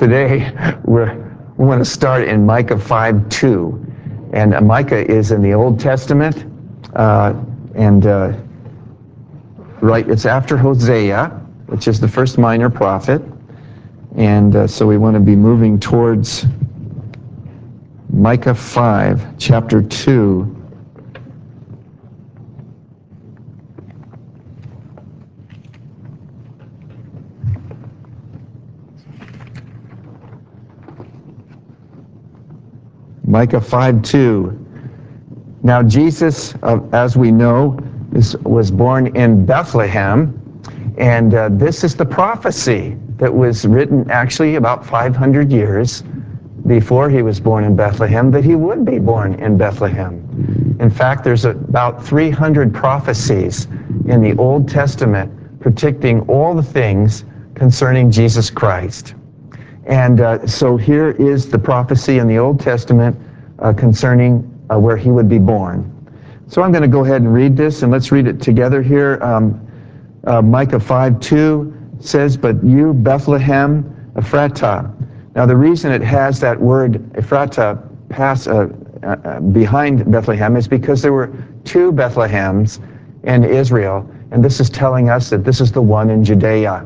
today we want to start in Micah 5:2. And Micah is in the Old Testament, right, it's after Hosea, which is the first minor prophet. And so we want to be moving towards Micah 5, chapter 2. Micah 5:2. Now Jesus, as we know, was born in Bethlehem, and this is the prophecy that was written actually about 500 years before he was born in Bethlehem, that he would be born in Bethlehem. In fact, there's about 300 prophecies in the Old Testament predicting all the things concerning Jesus Christ. And so here is the prophecy in the Old Testament concerning where he would be born. So I'm going to go ahead and read this, and let's read it together here. Micah 5:2 says, "But you, Bethlehem Ephratah." Now the reason it has that word Ephratah behind Bethlehem is because there were two Bethlehems in Israel, and this is telling us that this is the one in Judea.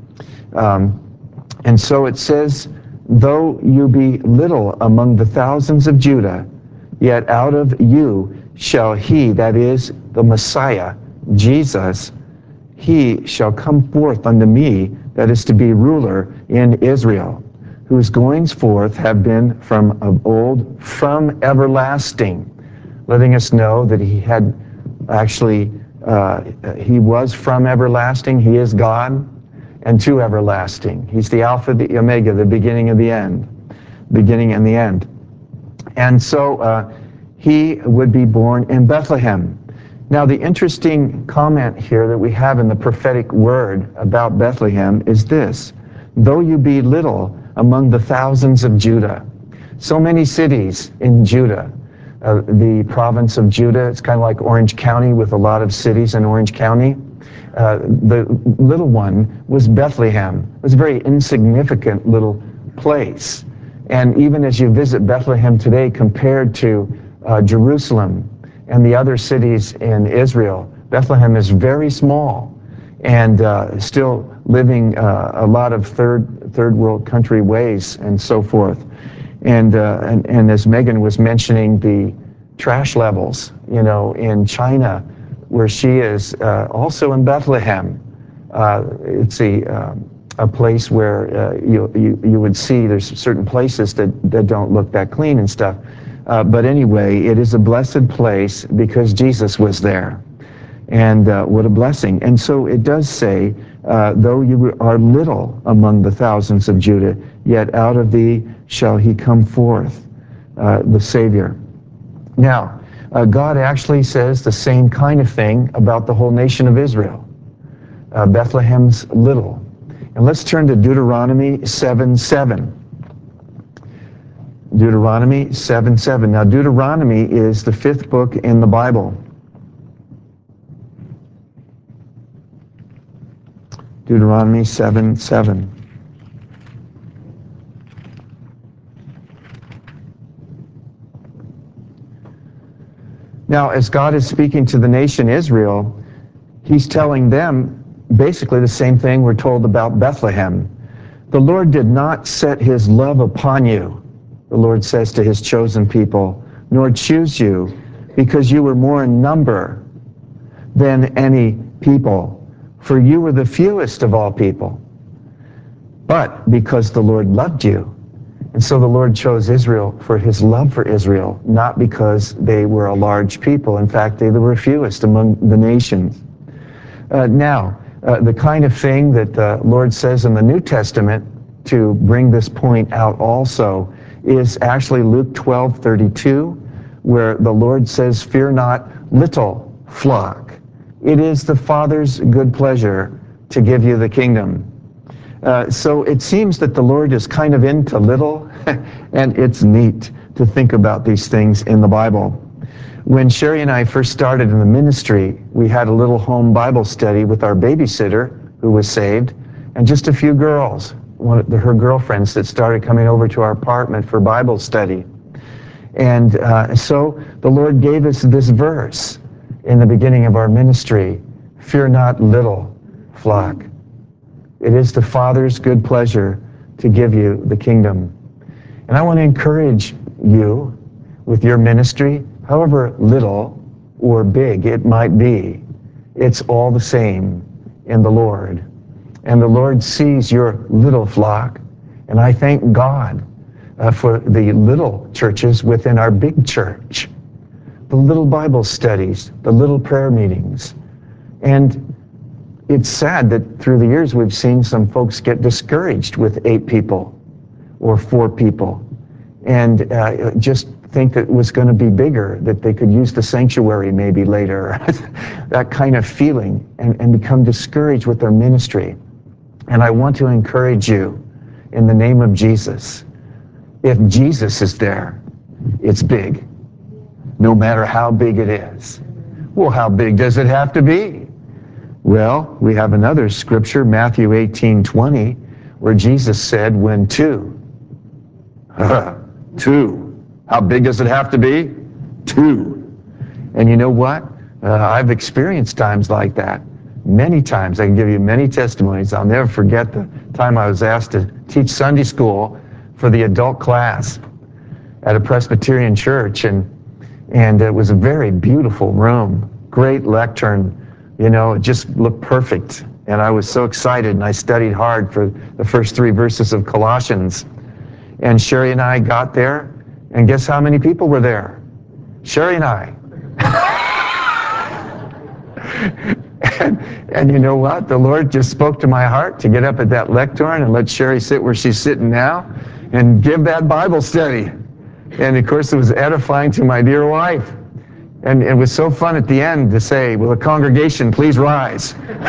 And so it says, "Though you be little among the thousands of Judah, yet out of you shall he," that is the Messiah, Jesus, "he shall come forth unto me, that is to be ruler in Israel, whose goings forth have been from of old, from everlasting," letting us know that he had actually, he was from everlasting, he is God, and to everlasting. He's the Alpha, the Omega, the beginning and the end. Beginning and the end. And so he would be born in Bethlehem. Now the interesting comment here that we have in the prophetic word about Bethlehem is this: "Though you be little among the thousands of Judah." So many cities in Judah. The province of Judah, it's kind of like Orange County with a lot of cities in Orange County. The little one was Bethlehem. It was a very insignificant little place. And even as you visit Bethlehem today compared to Jerusalem and the other cities in Israel, Bethlehem is very small and still living a lot of third world country ways and so forth. And as Megan was mentioning, the trash levels, in China, where she is, also in Bethlehem. It's a place where you would see there's certain places that don't look that clean and stuff. But anyway, it is a blessed place because Jesus was there. And what a blessing. And so it does say, "Though you are little among the thousands of Judah, yet out of thee shall he come forth," the Savior. Now, God actually says the same kind of thing about the whole nation of Israel. Bethlehem's little. And let's turn to Deuteronomy 7:7. Deuteronomy 7:7. Now, Deuteronomy is the 5th book in the Bible. Deuteronomy 7:7. Now, as God is speaking to the nation Israel, he's telling them basically the same thing we're told about Bethlehem. "The Lord did not set his love upon you," the Lord says to his chosen people, "nor choose you, because you were more in number than any people, for you were the fewest of all people, but because the Lord loved you." And so the Lord chose Israel for his love for Israel, not because they were a large people. In fact, they were fewest among the nations. The kind of thing that the Lord says in the New Testament to bring this point out also is actually Luke 12:32, where the Lord says, "Fear not, little flock. It is the Father's good pleasure to give you the kingdom." So it seems that the Lord is kind of into little, and it's neat to think about these things in the Bible. When Sherry and I first started in the ministry, we had a little home Bible study with our babysitter, who was saved, and just a few girls. her girlfriends that started coming over to our apartment for Bible study. And so the Lord gave us this verse in the beginning of our ministry: "Fear not, little flock. It is the Father's good pleasure to give you the kingdom." And I want to encourage you with your ministry, however little or big it might be, it's all the same in the Lord. And the Lord sees your little flock, and I thank God for the little churches within our big church, the little Bible studies, the little prayer meetings. And it's sad that through the years we've seen some folks get discouraged with 8 people or 4 people, and just think that it was going to be bigger, that they could use the sanctuary maybe later, that kind of feeling, and become discouraged with their ministry. And I want to encourage you in the name of Jesus. If Jesus is there, it's big, no matter how big it is. Well, how big does it have to be? Well, we have another scripture, Matthew 18:20, where Jesus said, when 2, how big does it have to be? 2. And you know what? I've experienced times like that. Many times. I can give you many testimonies. I'll never forget the time I was asked to teach Sunday school for the adult class at a Presbyterian church, and it was a very beautiful room, great lectern, it just looked perfect. And I was so excited, and I studied hard for the first 3 verses of Colossians. And Sherry and I got there, and guess how many people were there? Sherry and I. And you know what? The Lord just spoke to my heart to get up at that lectern and let Sherry sit where she's sitting now and give that Bible study. And of course, it was edifying to my dear wife. And it was so fun at the end to say, will the congregation please rise?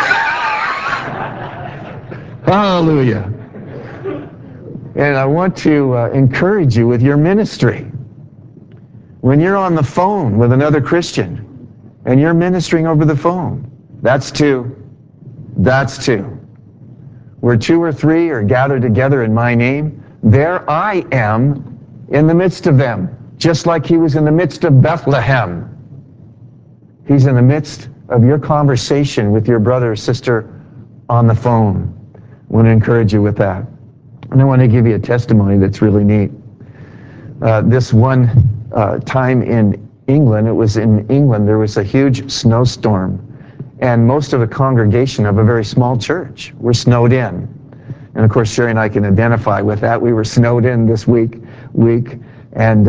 Hallelujah. And I want to encourage you with your ministry. When you're on the phone with another Christian and you're ministering over the phone, that's 2. That's 2. Where 2 or 3 are gathered together in my name, there I am in the midst of them, just like he was in the midst of Bethlehem. He's in the midst of your conversation with your brother or sister on the phone. I want to encourage you with that. And I want to give you a testimony that's really neat. This one time in England, it was in England, there was a huge snowstorm. And most of the congregation of a very small church were snowed in. And of course, Sherry and I can identify with that. We were snowed in this week, and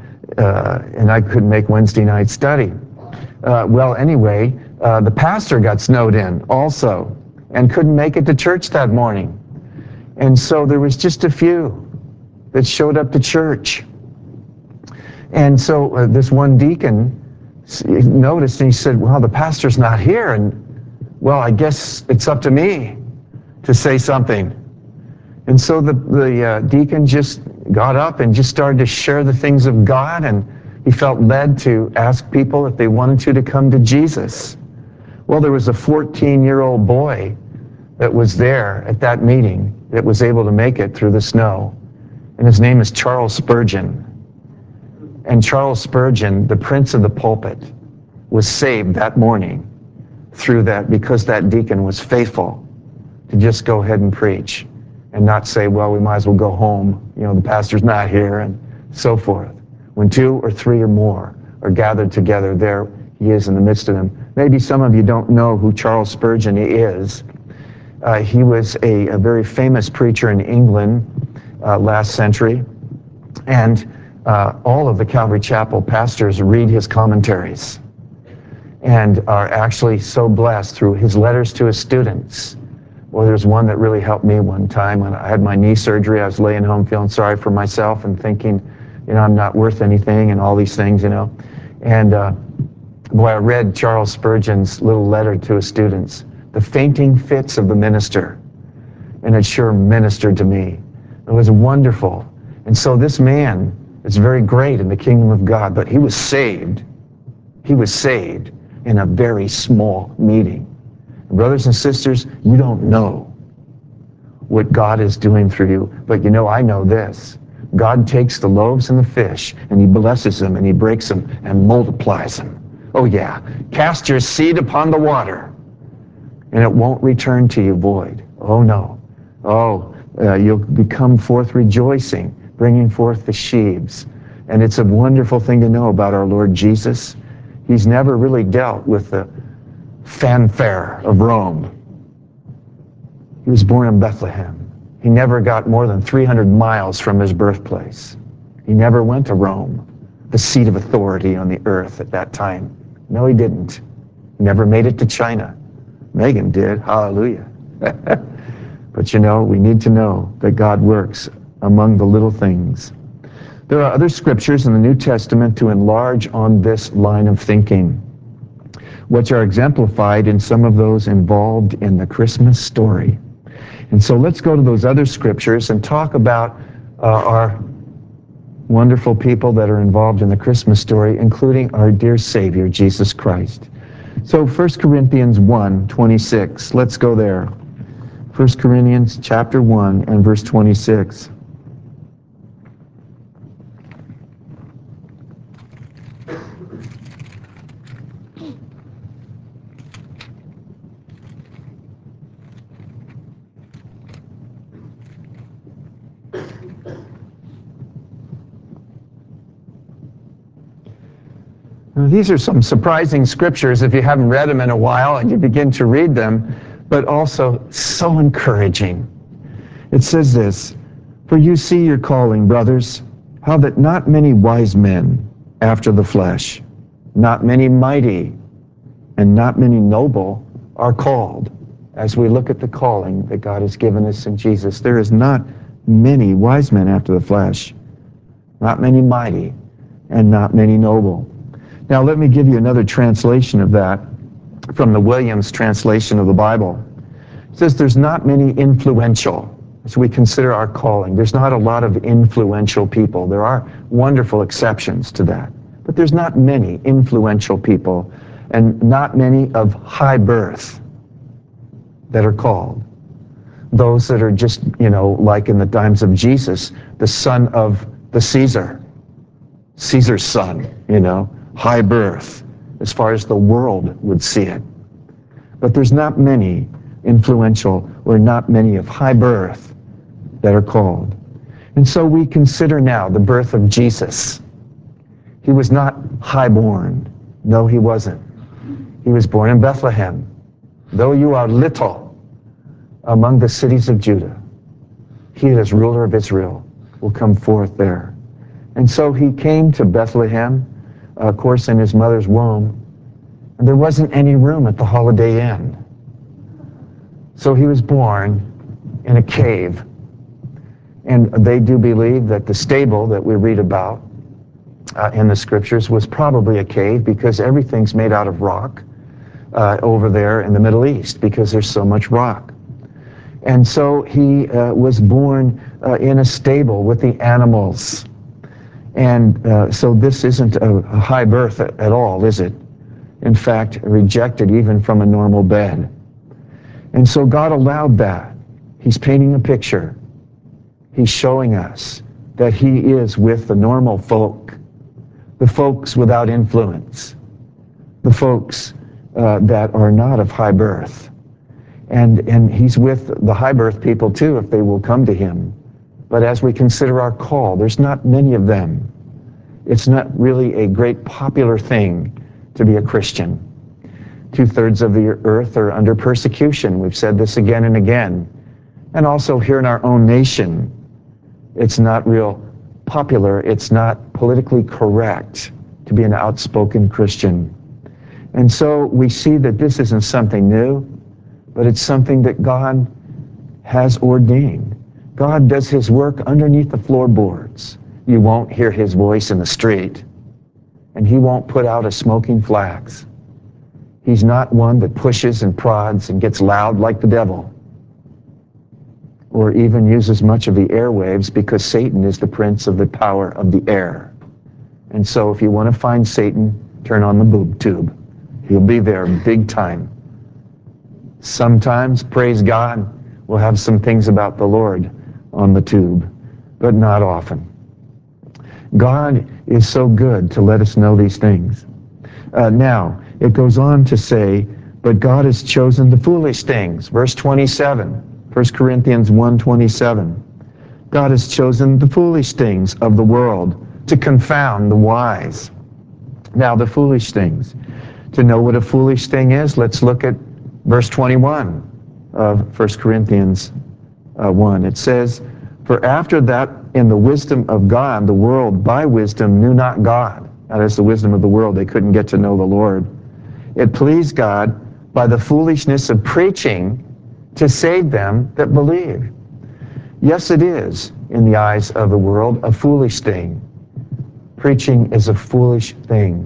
I couldn't make Wednesday night study. Anyway, the pastor got snowed in also and couldn't make it to church that morning. And so there was just a few that showed up to church. And so this one deacon noticed, and he said, well, the pastor's not here, and well, I guess it's up to me to say something. And so the deacon just got up and just started to share the things of God, and he felt led to ask people if they wanted to come to Jesus. Well, there was a 14-year-old boy that was there at that meeting that was able to make it through the snow, and his name is Charles Spurgeon. And Charles Spurgeon, the prince of the pulpit, was saved that morning through that, because that deacon was faithful to just go ahead and preach and not say, well, we might as well go home. The pastor's not here, and so forth. When 2 or 3 or more are gathered together, there he is in the midst of them. Maybe some of you don't know who Charles Spurgeon is. He was a very famous preacher in England last century, and all of the Calvary Chapel pastors read his commentaries and are actually so blessed through his letters to his students. Well, there's one that really helped me one time when I had my knee surgery. I was laying home feeling sorry for myself and thinking, I'm not worth anything and all these things, And boy, I read Charles Spurgeon's little letter to his students, The Fainting Fits of the Minister, and it sure ministered to me. It was wonderful. And so this man is very great in the kingdom of God, but he was saved. He was saved in a very small meeting. Brothers and sisters, you don't know what God is doing through you. But I know this. God takes the loaves and the fish, and he blesses them, and he breaks them, and multiplies them. Oh yeah, cast your seed upon the water, and it won't return to you void. Oh no. Oh, you'll become forth rejoicing, bringing forth the sheaves. And it's a wonderful thing to know about our Lord Jesus. He's never really dealt with the fanfare of Rome. He was born in Bethlehem. He never got more than 300 miles from his birthplace. He never went to Rome, the seat of authority on the earth at that time. No, he didn't. He never made it to China. Megan did. Hallelujah. But we need to know that God works among the little things. There are other scriptures in the New Testament to enlarge on this line of thinking, which are exemplified in some of those involved in the Christmas story. And so let's go to those other scriptures and talk about our wonderful people that are involved in the Christmas story, including our dear Savior, Jesus Christ. So 1 Corinthians 1:26, let's go there. 1 Corinthians chapter 1 and verse 26. Now, these are some surprising scriptures if you haven't read them in a while and you begin to read them, but also so encouraging. It says this, "For you see your calling, brothers, how that not many wise men after the flesh, not many mighty, and not many noble are called." As we look at the calling that God has given us in Jesus, there is not many wise men after the flesh, not many mighty, and not many noble. Now let me give you another translation of that from the Williams translation of the Bible. It says there's not many influential, as we consider our calling. There's not a lot of influential people. There are wonderful exceptions to that. But there's not many influential people and not many of high birth that are called. Those that are just, like in the times of Jesus, the son of the Caesar's son, high birth, as far as the world would see it. But there's not many influential or not many of high birth that are called. And so we consider now the birth of Jesus. He was not highborn. No, he wasn't. He was born in Bethlehem. Though you are little among the cities of Judah, he as ruler of Israel will come forth there. And so he came to Bethlehem, of course, in his mother's womb, and there wasn't any room at the Holiday Inn. So he was born in a cave. And they do believe that the stable that we read about in the scriptures was probably a cave, because everything's made out of rock over there in the Middle East, because there's so much rock. And so he was born in a stable with the animals. And so this isn't a high birth at all, is it? In fact, rejected even from a normal bed. And so God allowed that. He's painting a picture. He's showing us that he is with the normal folk, the folks without influence, the folks that are not of high birth. And he's with the high birth people too, if they will come to him. But as we consider our call, there's not many of them. It's not really a great popular thing to be a Christian. 2/3 of the earth are under persecution. We've said this again and again. And also here in our own nation, it's not real popular. It's not politically correct to be an outspoken Christian. And so we see that this isn't something new, but it's something that God has ordained. God does his work underneath the floorboards. You won't hear his voice in the street, and he won't put out a smoking flax. He's not one that pushes and prods and gets loud like the devil, or even uses much of the airwaves, because Satan is the prince of the power of the air. And so if you want to find Satan, turn on the boob tube. He'll be there big time. Sometimes, praise God, we'll have some things about the Lord on the tube, but not often. God is so good to let us know these things. Now, it goes on to say, but God has chosen the foolish things. Verse 27, 1 Corinthians 1:27. God has chosen the foolish things of the world to confound the wise. Now, the foolish things. To know what a foolish thing is, let's look at verse 21 of 1 Corinthians 1. It says, for after that in the wisdom of God, the world by wisdom knew not God. That is the wisdom of the world. They couldn't get to know the Lord. It pleased God by the foolishness of preaching to save them that believe. Yes, it is, in the eyes of the world, a foolish thing. Preaching is a foolish thing.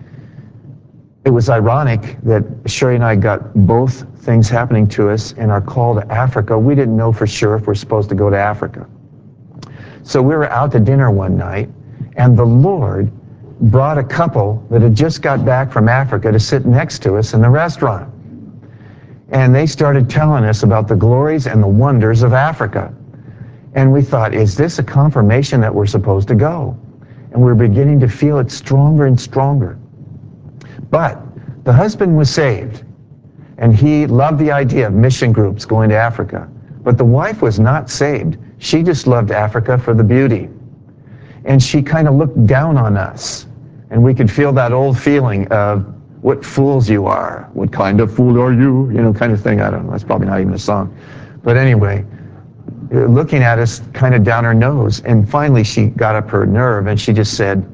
It was ironic that Sherry and I got both things happening to us in our call to Africa. We didn't know for sure if we're supposed to go to Africa. So we were out to dinner one night, and the Lord brought a couple that had just got back from Africa to sit next to us in the restaurant. And they started telling us about the glories and the wonders of Africa. And we thought, is this a confirmation that we're supposed to go? And we're beginning to feel it stronger and stronger. But the husband was saved, and he loved the idea of mission groups going to Africa. But the wife was not saved. She just loved Africa for the beauty. And she kind of looked down on us. And we could feel that old feeling of, what fools you are. What kind of fool are you? You know, kind of thing. I don't know. That's probably not even a song. But anyway, looking at us kind of down her nose. And finally she got up her nerve and she just said,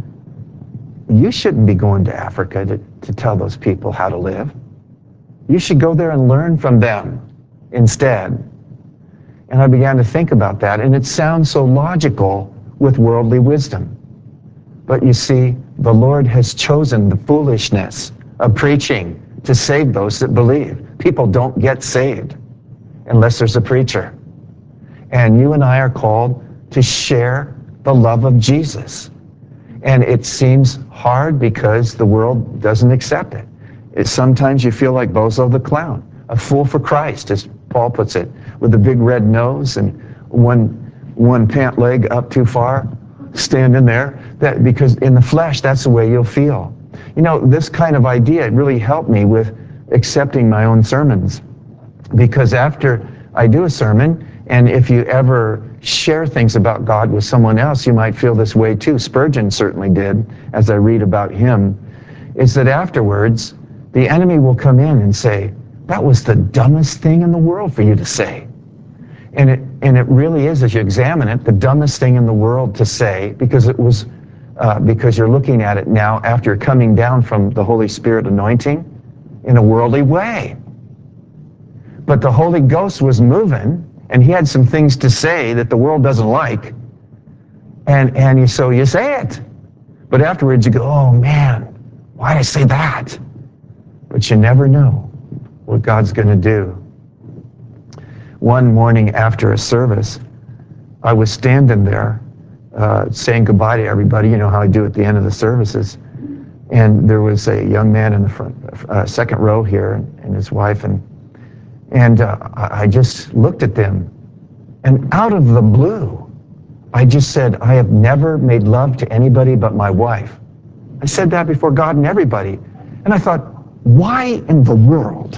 you shouldn't be going to Africa to tell those people how to live. You should go there and learn from them instead. And I began to think about that, and it sounds so logical with worldly wisdom. But you see, the Lord has chosen the foolishness of preaching to save those that believe. People don't get saved unless there's a preacher. And you and I are called to share the love of Jesus. And it seems hard because the world doesn't accept it. Sometimes you feel like Bozo the Clown, a fool for Christ, as Paul puts it, with a big red nose and one pant leg up too far, standing there. That because in the flesh, that's the way you'll feel. You know, this kind of idea really helped me with accepting my own sermons. Because after I do a sermon, and if you ever share things about God with someone else, you might feel this way too. Spurgeon certainly did, as I read about him, is that afterwards, the enemy will come in and say, that was the dumbest thing in the world for you to say. And it really is, as you examine it, the dumbest thing in the world to say, because it was, because you're looking at it now after you're coming down from the Holy Spirit anointing in a worldly way. But the Holy Ghost was moving, and he had some things to say that the world doesn't like. And so you say it. But afterwards you go, oh man, why did I say that? But you never know what God's going to do. One morning after a service, I was standing there saying goodbye to everybody. You know how I do at the end of the services. And there was a young man in the front, second row here, and his wife, and I just looked at them. And out of the blue, I just said, I have never made love to anybody but my wife. I said that before God and everybody. And I thought, why in the world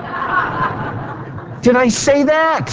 did I say that?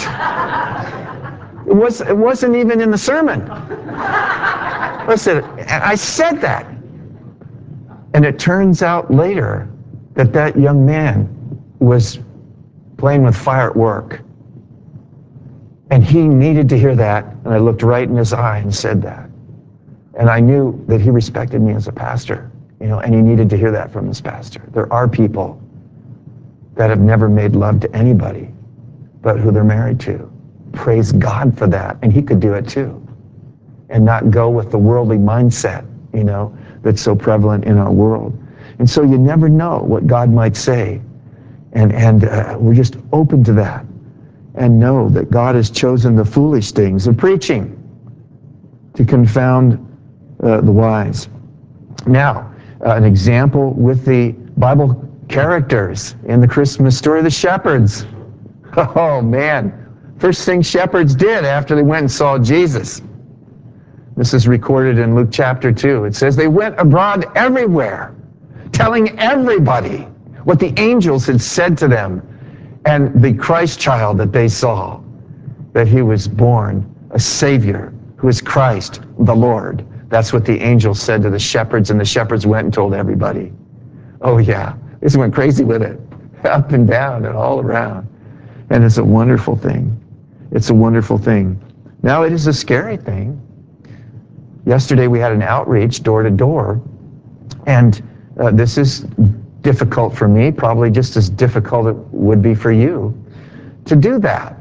It wasn't even in the sermon. Listen, I said that. And it turns out later that young man was playing with fire at work. And he needed to hear that. And I looked right in his eye and said that. And I knew that he respected me as a pastor, you know, and he needed to hear that from his pastor. There are people that have never made love to anybody but who they're married to. Praise God for that. And he could do it too. And not go with the worldly mindset, you know, that's so prevalent in our world. And so you never know what God might say. And we're just open to that. And know that God has chosen the foolish things of preaching to confound the wise. Now, an example with the Bible characters in the Christmas story, the shepherds. Oh man, First thing shepherds did after they went and saw Jesus. This is recorded in Luke chapter 2. It says they went abroad everywhere, telling everybody what the angels had said to them and the Christ child that they saw, that he was born a Savior who is Christ the Lord. That's what the angels said to the shepherds, and the shepherds went and told everybody. Oh yeah, this went crazy with it, up and down and all around. And it's a wonderful thing. It's a wonderful thing. Now it is a scary thing. Yesterday we had an outreach door to door, and this is difficult for me, probably just as difficult it would be for you to do that.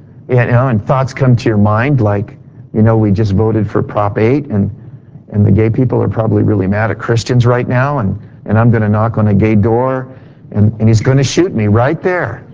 And thoughts come to your mind like, we just voted for Prop 8, and the gay people are probably really mad at Christians right now, and I'm going to knock on a gay door, and he's going to shoot me right there.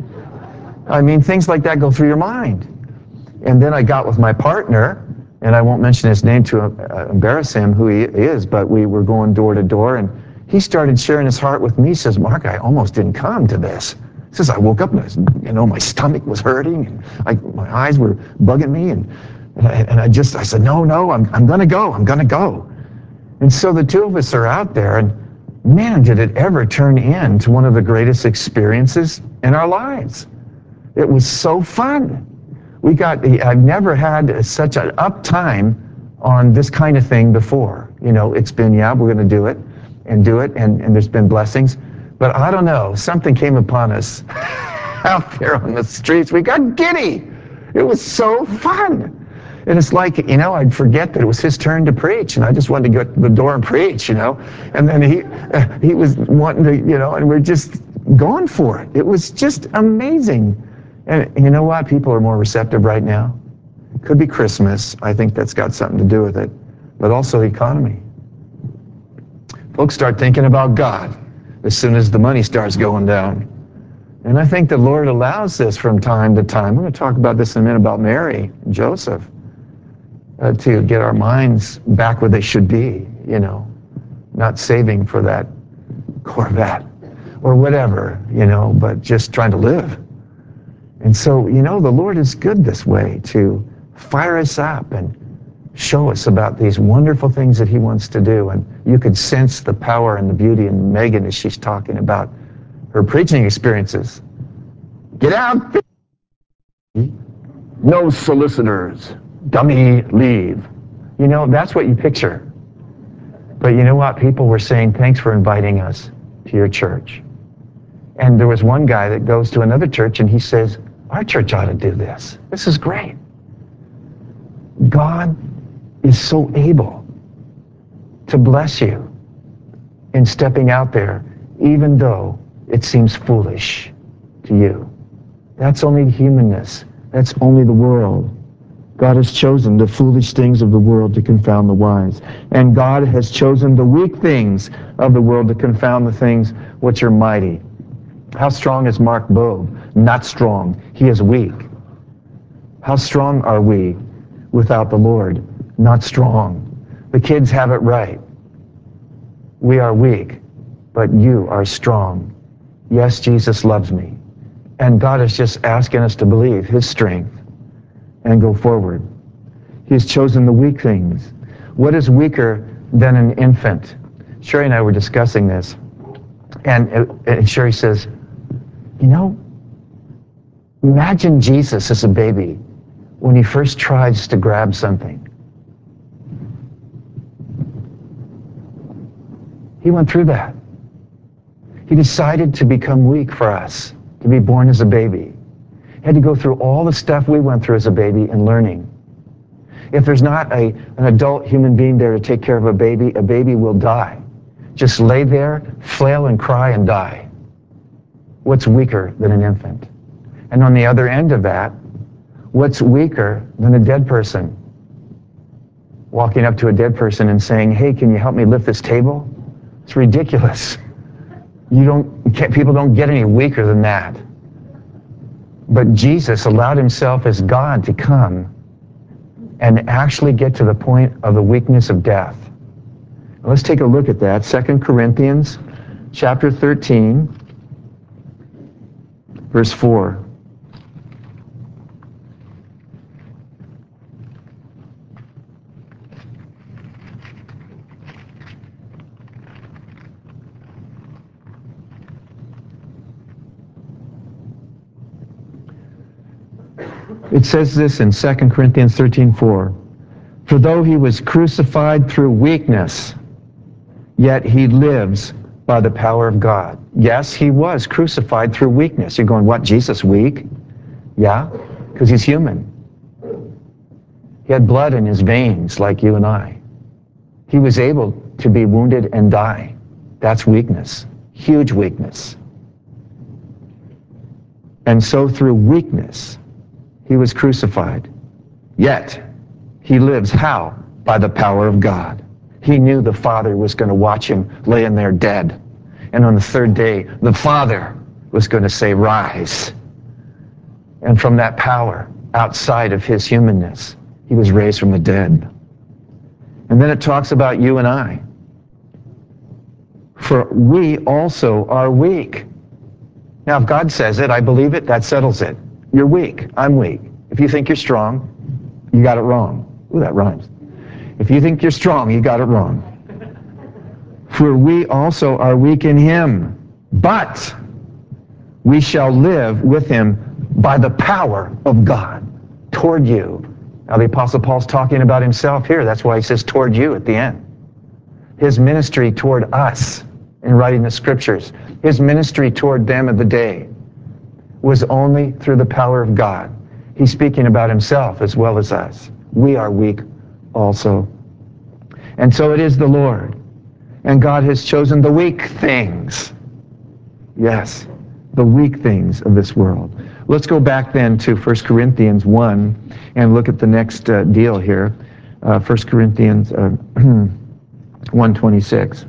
I mean, things like that go through your mind. And then I got with my partner, and I won't mention his name to embarrass him who he is, but we were going door to door, and he started sharing his heart with me. He says, Mark, I almost didn't come to this. He says, I woke up and my stomach was hurting, and my eyes were bugging me, and I said, no, I'm going to go. I'm going to go. And so the two of us are out there, and man, did it ever turn into one of the greatest experiences in our lives. It was so fun. I've never had such an uptime on this kind of thing before. It's been, we're going to do it, and there's been blessings. But I don't know, something came upon us out there on the streets. We got giddy. It was so fun. And it's like, I'd forget that it was his turn to preach, and I just wanted to go to the door and preach, And then he was wanting to, and we're just going for it. It was just amazing. And you know what? People are more receptive right now. Could be Christmas. I think that's got something to do with it. But also the economy. Folks start thinking about God as soon as the money starts going down. And I think the Lord allows this from time to time. We're going to talk about this in a minute about Mary and Joseph. To get our minds back where they should be, not saving for that Corvette or whatever, but just trying to live. And so, the Lord is good this way to fire us up and show us about these wonderful things that he wants to do. And you could sense the power and the beauty in Megan as she's talking about her preaching experiences. Get out! No solicitors. Dummy, leave. That's what you picture. But you know what? People were saying, thanks for inviting us to your church. And there was one guy that goes to another church and he says, our church ought to do this. This is great. God is so able to bless you in stepping out there, even though it seems foolish to you. That's only humanness. That's only the world. God has chosen the foolish things of the world to confound the wise. And God has chosen the weak things of the world to confound the things which are mighty. How strong is Mark Bove? Not strong. He is weak. How strong are we without the Lord? Not strong. The kids have it right. We are weak, but you are strong. Yes, Jesus loves me. And God is just asking us to believe his strength and go forward. He has chosen the weak things. What is weaker than an infant? Sherry and I were discussing this, and Sherry says, imagine Jesus as a baby when he first tries to grab something. He went through that. He decided to become weak for us, to be born as a baby. He had to go through all the stuff we went through as a baby in learning. If there's not an adult human being there to take care of a baby will die. Just lay there, flail and cry and die. What's weaker than an infant? And on the other end of that, what's weaker than a dead person? Walking up to a dead person and saying, hey, can you help me lift this table? It's ridiculous. People don't get any weaker than that. But Jesus allowed himself as God to come and actually get to the point of the weakness of death. Let's take a look at that. 2 Corinthians chapter 13, verse 4. It says this in 2 Corinthians 13:4. For though he was crucified through weakness, yet he lives by the power of God. Yes, he was crucified through weakness. You're going, what, Jesus weak? Yeah, because he's human. He had blood in his veins like you and I. He was able to be wounded and die. That's weakness, huge weakness. And so through weakness, he was crucified. Yet, he lives how? By the power of God. He knew the Father was going to watch him laying there dead. And on the third day, the Father was going to say, rise. And from that power, outside of his humanness, he was raised from the dead. And then it talks about you and I. For we also are weak. Now, if God says it, I believe it, that settles it. You're weak. I'm weak. If you think you're strong, you got it wrong. Ooh, that rhymes. If you think you're strong, you got it wrong. For we also are weak in him, but we shall live with him by the power of God toward you. Now, the Apostle Paul's talking about himself here. That's why he says toward you at the end. His ministry toward us in writing the scriptures, his ministry toward them of the day was only through the power of God. He's speaking about himself as well as us. We are weak also. And so it is the Lord. And God has chosen the weak things. Yes, the weak things of this world. Let's go back then to 1 Corinthians 1 and look at the next deal here. 1 Corinthians 1:26.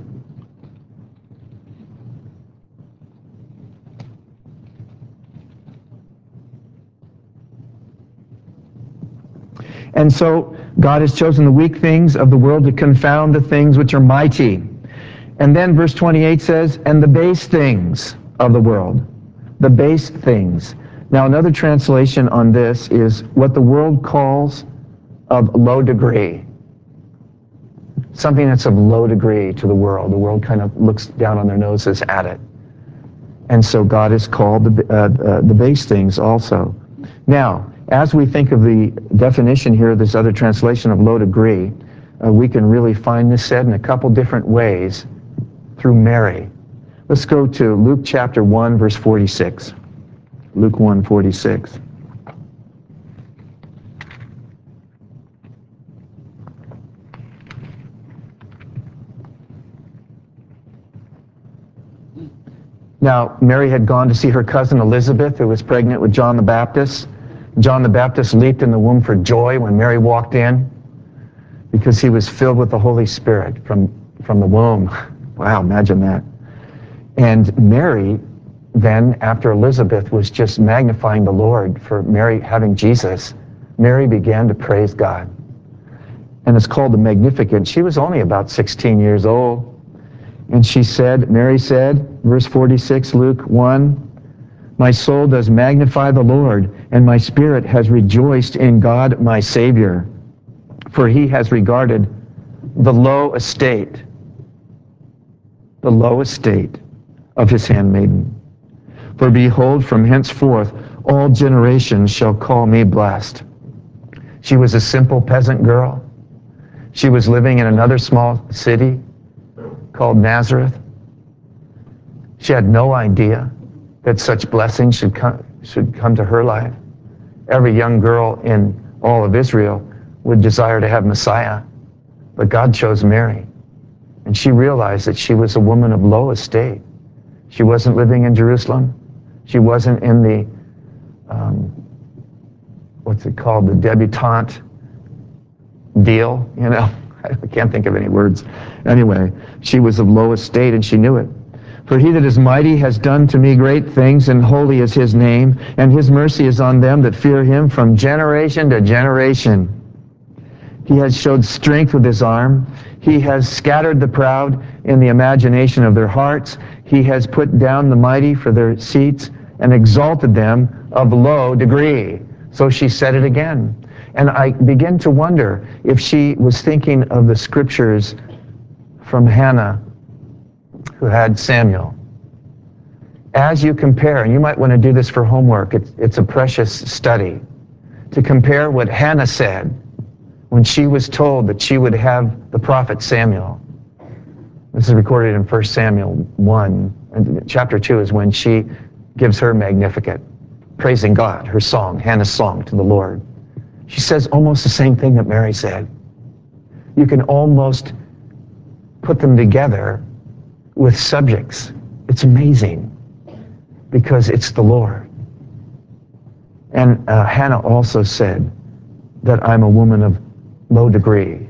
And so God has chosen the weak things of the world to confound the things which are mighty. And then verse 28 says, and the base things of the world. The base things. Now another translation on this is what the world calls of low degree. Something that's of low degree to the world. The world kind of looks down on their noses at it. And so God has called the base things also. Now, as we think of the definition here, this other translation of low degree, we can really find this said in a couple different ways through Mary. Let's go to Luke chapter 1, verse 46. Luke 1:46. Now, Mary had gone to see her cousin Elizabeth, who was pregnant with John the Baptist. John the Baptist leaped in the womb for joy when Mary walked in because he was filled with the Holy Spirit from the womb. Wow, imagine that. And Mary, then, after Elizabeth was just magnifying the Lord for Mary having Jesus, Mary began to praise God. And it's called the Magnificat. She was only about 16 years old. And she said, Mary said, verse 46, Luke 1, my soul does magnify the Lord, and my spirit has rejoiced in God my Savior, for he has regarded the low estate of his handmaiden. For behold, from henceforth all generations shall call me blessed. She was a simple peasant girl. She was living in another small city called Nazareth. She had no idea that such blessings should come to her life. Every young girl in all of Israel would desire to have Messiah, but God chose Mary. And she realized that she was a woman of low estate. She wasn't living in Jerusalem. She wasn't in the, what's it called, the debutante deal, you know. I can't think of any words. Anyway, she was of low estate and she knew it. For he that is mighty has done to me great things, and holy is his name, and his mercy is on them that fear him from generation to generation. He has showed strength with his arm. He has scattered the proud in the imagination of their hearts. He has put down the mighty for their seats and exalted them of low degree. So she said it again. And I begin to wonder if she was thinking of the scriptures from Hannah, who had Samuel. As you compare, and you might want to do this for homework, it's a precious study. to compare what Hannah said when she was told that she would have the prophet Samuel. This is recorded in 1 Samuel 1. And chapter 2 is when she gives her Magnificat, praising God, her song, Hannah's song to the Lord. She says almost the same thing that Mary said. You can almost put them together with subjects. It's amazing because it's the Lord. And Hannah also said that I'm a woman of low degree.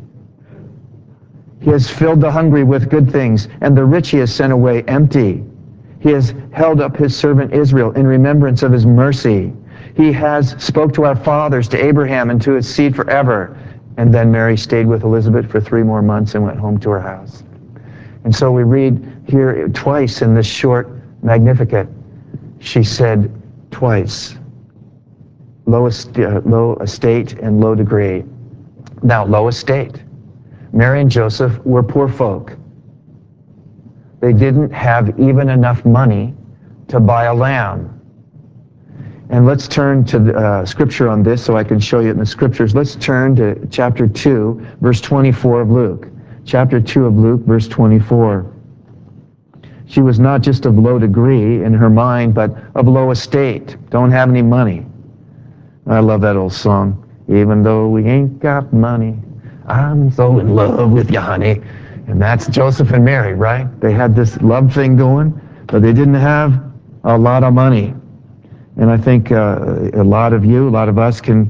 He has filled the hungry with good things, and the rich he has sent away empty. He has held up his servant Israel in remembrance of his mercy. He has spoke to our fathers, to Abraham, and to his seed forever. And then Mary stayed with Elizabeth for 3 more months and went home to her house. And so we read here twice in this short Magnificat, she said twice, low estate and low degree. Now, low estate. Mary and Joseph were poor folk. They didn't have even enough money to buy a lamb. And let's turn to the scripture on this so I can show you it in the scriptures. Let's turn to chapter 2, verse 24 of Luke. Chapter 2 of Luke, verse 24. She was not just of low degree in her mind, but of low estate. Don't have any money. I love that old song. Even though we ain't got money, I'm so in love with you, honey. And that's Joseph and Mary, right? They had this love thing going, but they didn't have a lot of money. And I think a lot of you, a lot of us can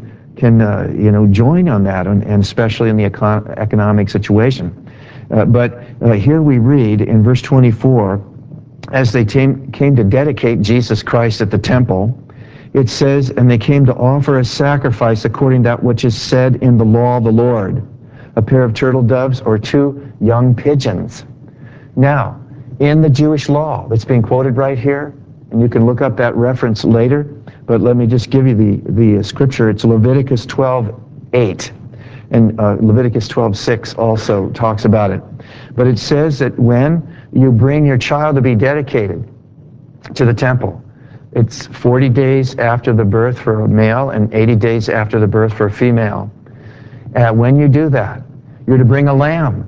join on that, and especially in the economic situation. But here we read in verse 24, as they came to dedicate Jesus Christ at the temple, it says, and they came to offer a sacrifice according to that which is said in the law of the Lord, a pair of turtle doves or 2 young pigeons. Now, in the Jewish law that's being quoted right here, and you can look up that reference later, but let me just give you the scripture. It's Leviticus 12:8, and Leviticus 12:6 also talks about it. But it says that when you bring your child to be dedicated to the temple, it's 40 days after the birth for a male and 80 days after the birth for a female. When you do that, you're to bring a lamb.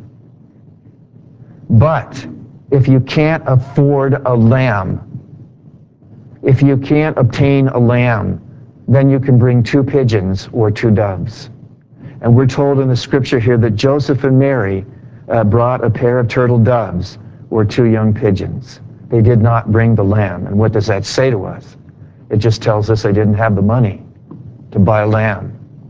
But if you can't afford a lamb, if you can't obtain a lamb, then you can bring 2 pigeons or 2 doves. And we're told in the scripture here that Joseph and Mary brought a pair of turtle doves or 2 young pigeons. They did not bring the lamb. And what does that say to us? It just tells us they didn't have the money to buy a lamb.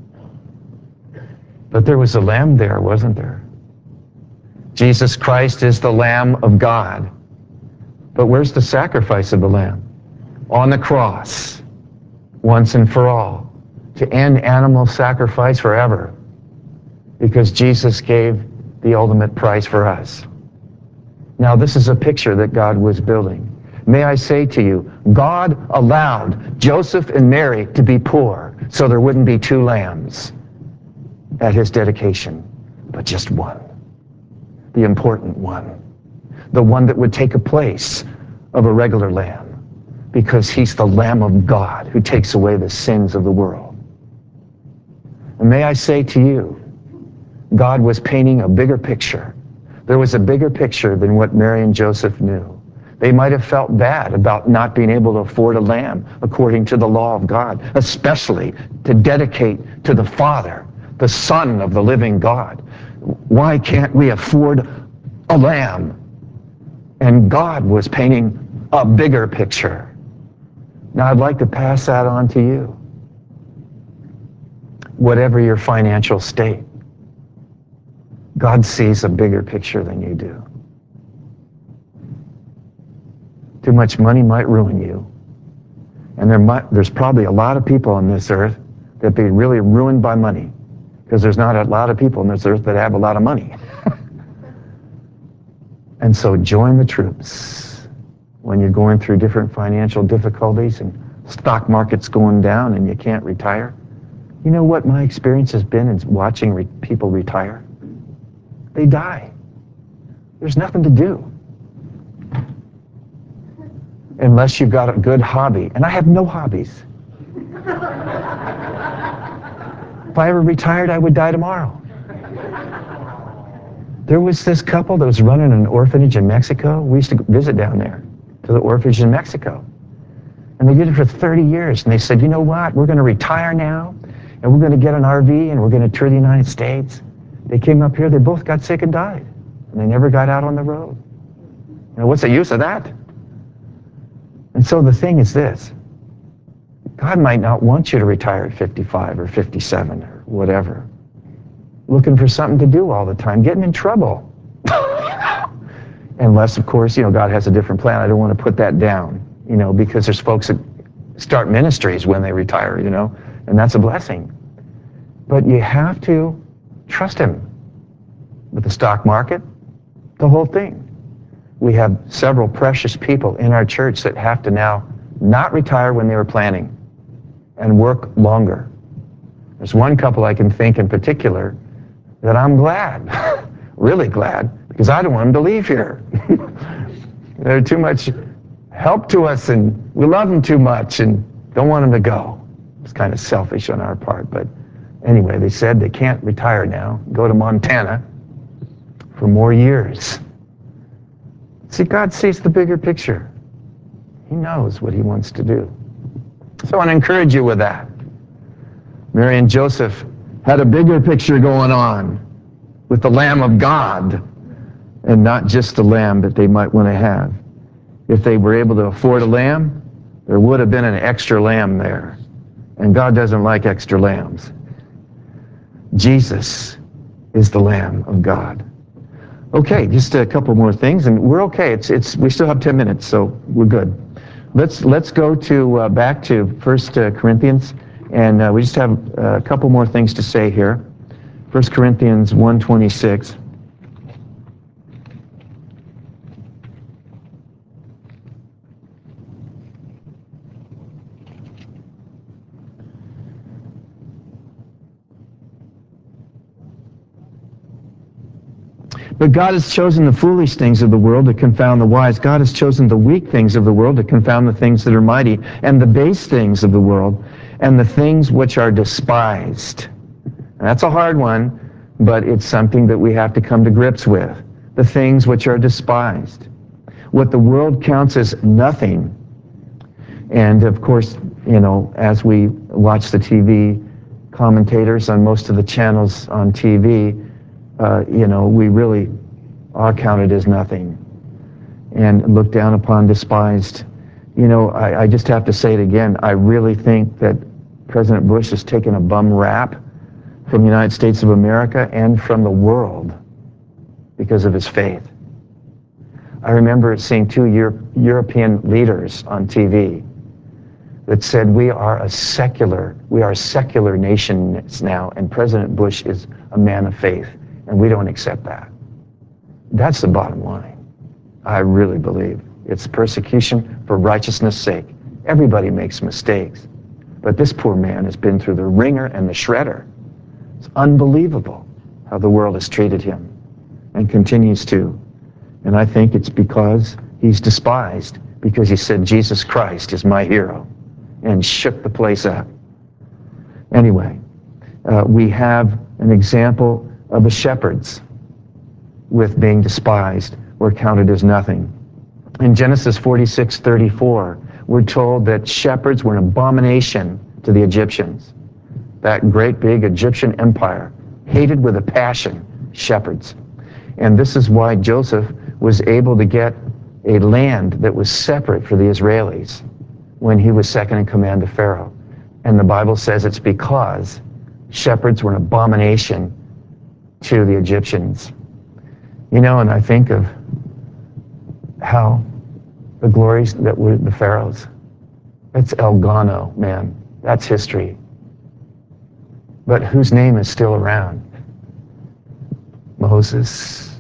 But there was a lamb there, wasn't there? Jesus Christ is the Lamb of God. But where's the sacrifice of the lamb? On the cross, once and for all, to end animal sacrifice forever, because Jesus gave the ultimate price for us. Now, this is a picture that God was building. May I say to you, God allowed Joseph and Mary to be poor so there wouldn't be 2 lambs at his dedication, but just one, the important one, the one that would take a place of a regular lamb, because he's the Lamb of God who takes away the sins of the world. And may I say to you, God was painting a bigger picture. There was a bigger picture than what Mary and Joseph knew. They might have felt bad about not being able to afford a lamb according to the law of God, especially to dedicate to the Father, the Son of the living God. Why can't we afford a lamb? And God was painting a bigger picture. Now, I'd like to pass that on to you. Whatever your financial state, God sees a bigger picture than you do. Too much money might ruin you. And there's probably a lot of people on this earth that be really ruined by money, because there's not a lot of people on this earth that have a lot of money. And so join the troops when you're going through different financial difficulties and stock market's going down and you can't retire. You know what my experience has been in watching people retire? They die. There's nothing to do. Unless you've got a good hobby. And I have no hobbies. If I ever retired, I would die tomorrow. There was this couple that was running an orphanage in Mexico. We used to visit down there to the orphanage in Mexico. And they did it for 30 years. And they said, you know what? We're going to retire now, and we're going to get an RV, and we're going to tour the United States. They came up here. They both got sick and died. And they never got out on the road. You know, what's the use of that? And so the thing is this. God might not want you to retire at 55 or 57 or whatever. Looking for something to do all the time, getting in trouble. Unless, of course, God has a different plan. I don't want to put that down, because there's folks that start ministries when they retire, and that's a blessing. But you have to trust him with the stock market, the whole thing. We have several precious people in our church that have to now not retire when they were planning and work longer. There's one couple I can think in particular that I'm glad, really glad, because I don't want them to leave here. They're too much help to us, and we love them too much and don't want them to go. It's kind of selfish on our part, but anyway, they said they can't retire now, go to Montana for more years. See, God sees the bigger picture. He knows what he wants to do. So I want to encourage you with that. Mary and Joseph had a bigger picture going on with the Lamb of God, and not just the lamb that they might want to have. If they were able to afford a lamb, there would have been an extra lamb there. And God doesn't like extra lambs. Jesus is the Lamb of God. Okay, just a couple more things, and we're okay. We still have 10 minutes, so we're good. Let's go to back to 1 Corinthians, and we just have a couple more things to say here. 1 Corinthians 1:26. But God has chosen the foolish things of the world to confound the wise. God has chosen the weak things of the world to confound the things that are mighty, and the base things of the world, and the things which are despised. And that's a hard one, but it's something that we have to come to grips with. The things which are despised. What the world counts as nothing. And of course, as we watch the TV commentators on most of the channels on TV, we really are counted as nothing and looked down upon, despised. I just have to say it again. I really think that President Bush has taken a bum rap from the United States of America and from the world because of his faith. I remember seeing two European leaders on TV that said we are secular nations now, and President Bush is a man of faith, and we don't accept that. That's the bottom line. I really believe it's persecution for righteousness' sake. Everybody makes mistakes, but this poor man has been through the ringer and the shredder. It's unbelievable how the world has treated him and continues to. And I think it's because he's despised, because he said Jesus Christ is my hero and shook the place up. Anyway, we have an example of the shepherds with being despised or counted as nothing. In Genesis 46:34, we're told that shepherds were an abomination to the Egyptians. That great big Egyptian empire hated with a passion shepherds. And this is why Joseph was able to get a land that was separate for the Israelis when he was second in command to Pharaoh. And the Bible says it's because shepherds were an abomination to the Egyptians. And I think of how the glories that were the pharaohs. It's Elgano, man. That's history. But whose name is still around? Moses,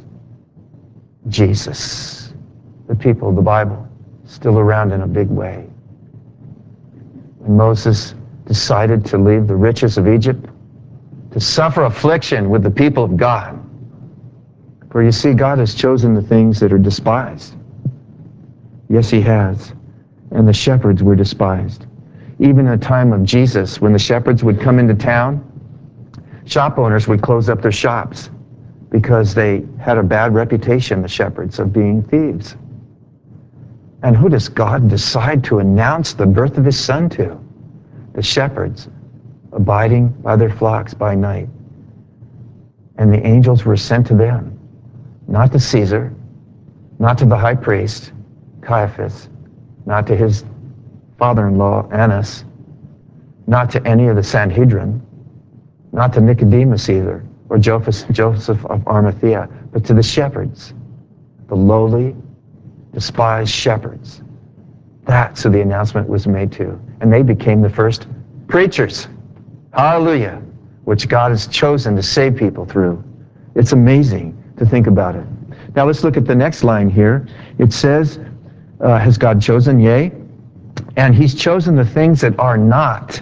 Jesus, the people of the Bible, still around in a big way. And Moses decided to leave the riches of Egypt to suffer affliction with the people of God. For you see, God has chosen the things that are despised. Yes, he has. And the shepherds were despised. Even in the time of Jesus, when the shepherds would come into town, Shop owners would close up their shops because they had a bad reputation, the shepherds, of being thieves. And who does God decide to announce the birth of his son to? The shepherds, abiding by their flocks by night. And the angels were sent to them, not to Caesar, not to the high priest, Caiaphas, not to his father-in-law, Annas, not to any of the Sanhedrin, not to Nicodemus either, or Joseph of Arimathea, but to the shepherds, the lowly, despised shepherds. That's who the announcement was made to. And they became the first preachers. Hallelujah. Which God has chosen to save people through. It's amazing to think about it. Now let's look at the next line here. It says, has God chosen? Yea. And he's chosen the things that are not,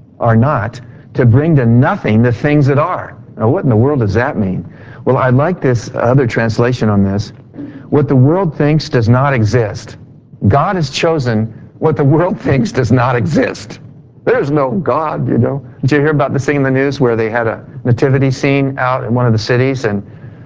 to bring to nothing the things that are. Now what in the world does that mean? Well, I like this other translation on this. What the world thinks does not exist. God has chosen what the world thinks does not exist. There's no God, you know. Did you hear about this thing in the news where they had a nativity scene out in one of the cities, and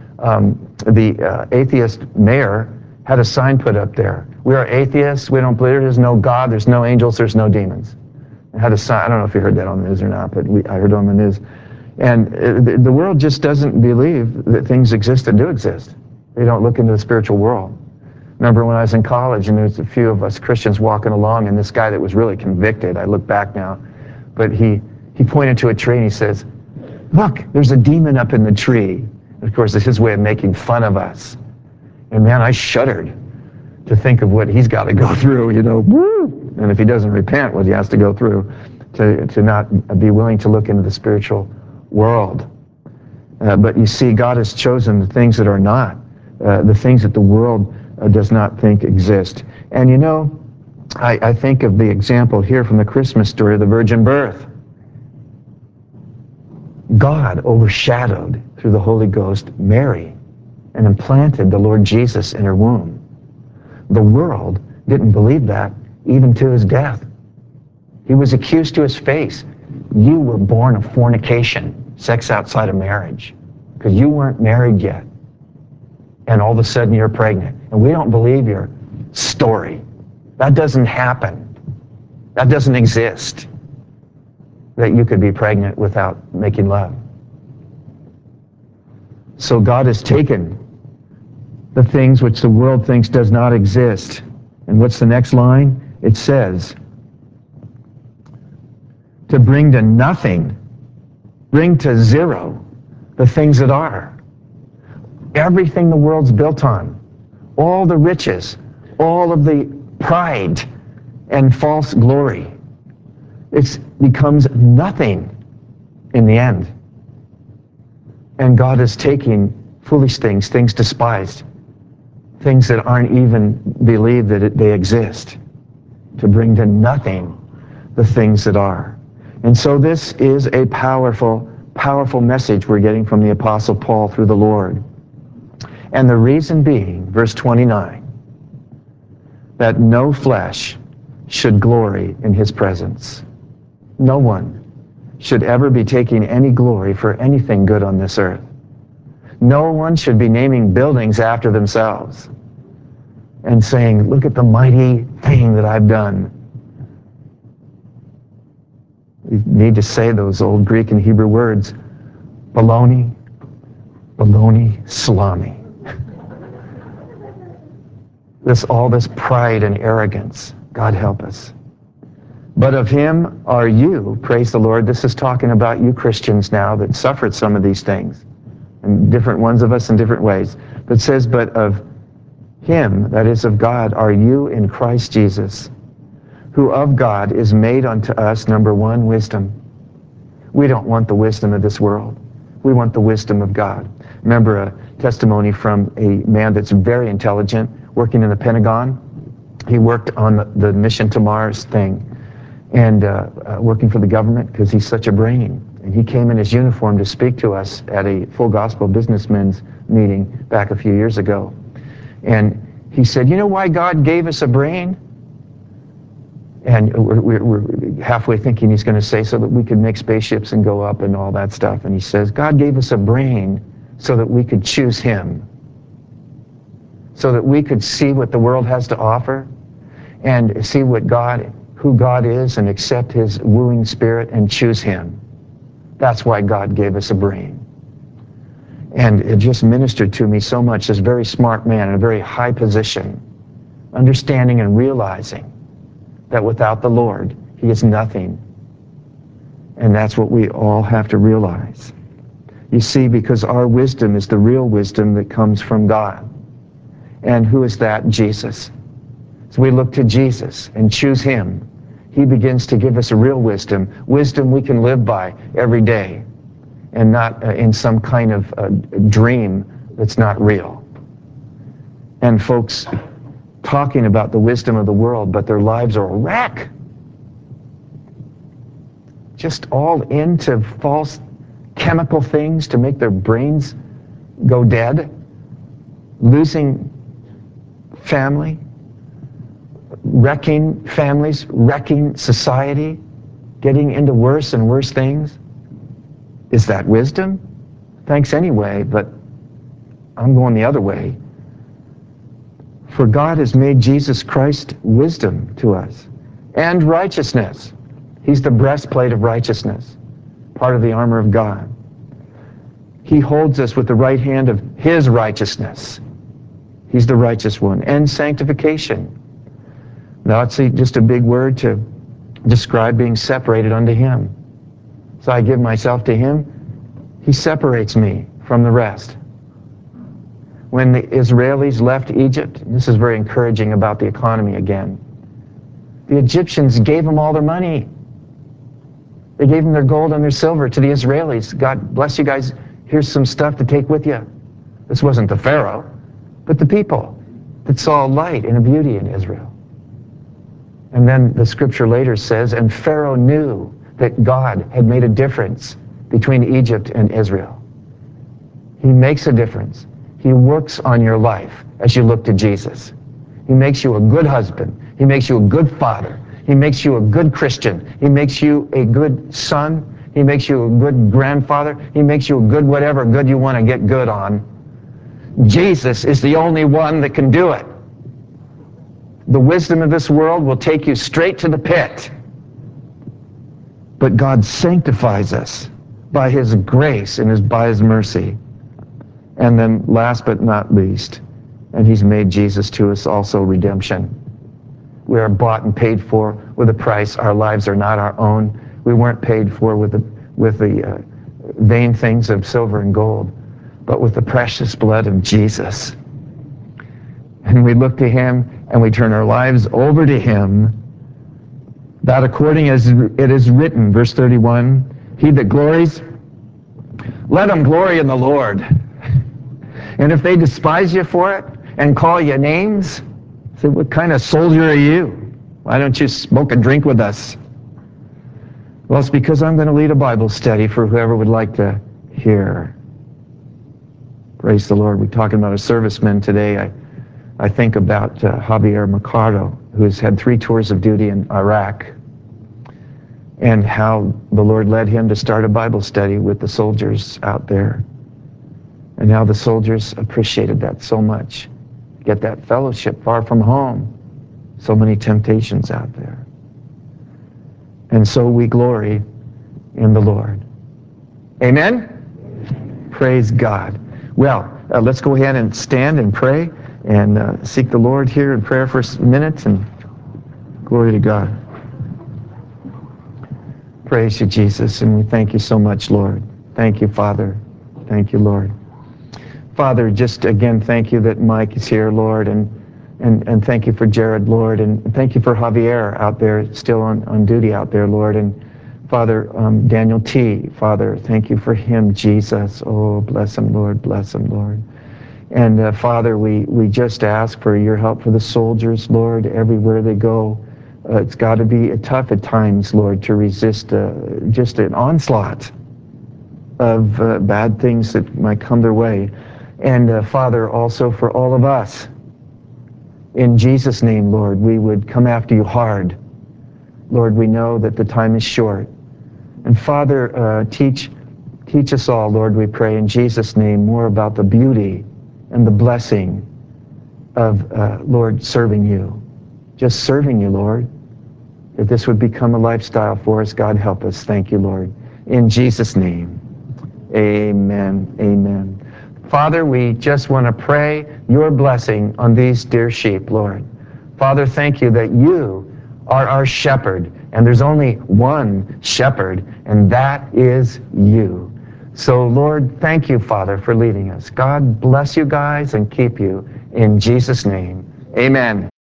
the atheist mayor had a sign put up there. We are atheists. We don't believe there's no God, there's no angels, there's no demons. It had a sign. I don't know if you heard that on the news or not, but I heard it on the news. And the world just doesn't believe that things exist that do exist. They don't look into the spiritual world. Remember when I was in college and there's a few of us Christians walking along, and this guy that was really convicted, I look back now, but he pointed to a tree and he says, look, there's a demon up in the tree. And of course, it's his way of making fun of us. And man, I shuddered to think of what he's got to go through, you know. Woo! And if he doesn't repent, what he has to go through to not be willing to look into the spiritual world. But you see, God has chosen the things that are not, the things that the world does not think exist. And you know, I think of the example here from the Christmas story of the virgin birth. God overshadowed through the Holy Ghost Mary and implanted the Lord Jesus in her womb. The world didn't believe that even to his death. He was accused to his face. You were born of fornication, sex outside of marriage, because you weren't married yet. And all of a sudden you're pregnant. And we don't believe your story. That doesn't happen. That doesn't exist. That you could be pregnant without making love. So God has taken the things which the world thinks does not exist. And what's the next line? It says, to bring to nothing, bring to zero the things that are. Everything the world's built on, all the riches, all of the pride and false glory, it becomes nothing in the end. And God is taking foolish things, things despised, things that aren't even believed that they exist, to bring to nothing the things that are. And so this is a powerful, powerful message we're getting from the Apostle Paul through the Lord. And the reason being, verse 29, that no flesh should glory in his presence. No one should ever be taking any glory for anything good on this earth. No one should be naming buildings after themselves and saying, look at the mighty thing that I've done. You need to say those old Greek and Hebrew words, baloney, baloney, salami. All this pride and arrogance. God help us. But of him are you, praise the Lord. This is talking about you Christians now that suffered some of these things, and different ones of us in different ways. But it says, but of him, that is of God, are you in Christ Jesus, who of God is made unto us, number one, wisdom. We don't want the wisdom of this world. We want the wisdom of God. Remember a testimony from a man that's very intelligent, working in the Pentagon. He worked on the Mission to Mars thing, and working for the government because he's such a brain. And he came in his uniform to speak to us at a Full Gospel Businessmen's meeting back a few years ago. And he said, you know why God gave us a brain? And we're halfway thinking he's going to say so that we could make spaceships and go up and all that stuff. And he says, God gave us a brain so that we could choose him, so that we could see what the world has to offer and see who God is, and accept his wooing spirit and choose him. That's why God gave us a brain. And it just ministered to me so much. This very smart man in a very high position, understanding and realizing that without the Lord, he is nothing. And that's what we all have to realize. You see, because our wisdom is the real wisdom that comes from God. And who is that? Jesus. So we look to Jesus and choose him. He begins to give us a real wisdom we can live by every day, and not in some kind of dream that's not real. And folks talking about the wisdom of the world, but their lives are a wreck. Just all into false chemical things to make their brains go dead, losing family, wrecking families, wrecking society, getting into worse and worse things. Is that wisdom? Thanks anyway, but I'm going the other way. For God has made Jesus Christ wisdom to us and righteousness. He's the breastplate of righteousness, part of the armor of God. He holds us with the right hand of his righteousness. He's the righteous one. And sanctification. Now, it's just a big word to describe being separated unto him. So I give myself to him. He separates me from the rest. When the Israelis left Egypt, this is very encouraging about the economy again, the Egyptians gave them all their money. They gave them their gold and their silver to the Israelis. God bless you guys. Here's some stuff to take with you. This wasn't the Pharaoh, but the people that saw a light and a beauty in Israel. And then the scripture later says, and Pharaoh knew that God had made a difference between Egypt and Israel. He makes a difference. He works on your life as you look to Jesus. He makes you a good husband. He makes you a good father. He makes you a good Christian. He makes you a good son. He makes you a good grandfather. He makes you a good whatever good you want to get good on. Jesus is the only one that can do it. The wisdom of this world will take you straight to the pit. But God sanctifies us by his grace and by his mercy. And then last but not least, and he's made Jesus to us also redemption. We are bought and paid for with a price. Our lives are not our own. We weren't paid for with the vain things of silver and gold, but with the precious blood of Jesus. And we look to him and we turn our lives over to him, that according as it is written, verse 31, he that glories, let him glory in the Lord. And if they despise you for it and call you names, say, what kind of soldier are you? Why don't you smoke and drink with us? Well, it's because I'm going to lead a Bible study for whoever would like to hear. Praise the Lord. We're talking about a serviceman today. I think about Javier Mercado, who's had 3 tours of duty in Iraq, and how the Lord led him to start a Bible study with the soldiers out there. And how the soldiers appreciated that so much. Get that fellowship far from home. So many temptations out there. And so we glory in the Lord. Amen? Praise God. Well, let's go ahead and stand and pray and seek the Lord here in prayer for a minute, and glory to God. Praise you, Jesus, and we thank you so much, Lord. Thank you, Father. Thank you, Lord. Father, just again, thank you that Mike is here, Lord, and thank you for Jared, Lord, and thank you for Javier out there, still on duty out there, Lord, and Father, Daniel T., Father, thank you for him, Jesus. Oh, bless him, Lord, bless him, Lord. And Father, we just ask for your help for the soldiers, Lord, everywhere they go. It's got to be tough at times, Lord, to resist just an onslaught of bad things that might come their way. And Father, also for all of us, in Jesus' name, Lord, we would come after you hard. Lord, we know that the time is short. And Father, teach us all, Lord, we pray in Jesus' name, more about the beauty and the blessing of, Lord, serving you. Just serving you, Lord. That this would become a lifestyle for us. God, help us. Thank you, Lord. In Jesus' name, amen. Amen. Father, we just want to pray your blessing on these dear sheep, Lord. Father, thank you that you are our shepherd, and there's only one shepherd, and that is you. So, Lord, thank you, Father, for leading us. God bless you guys and keep you. In Jesus' name, amen.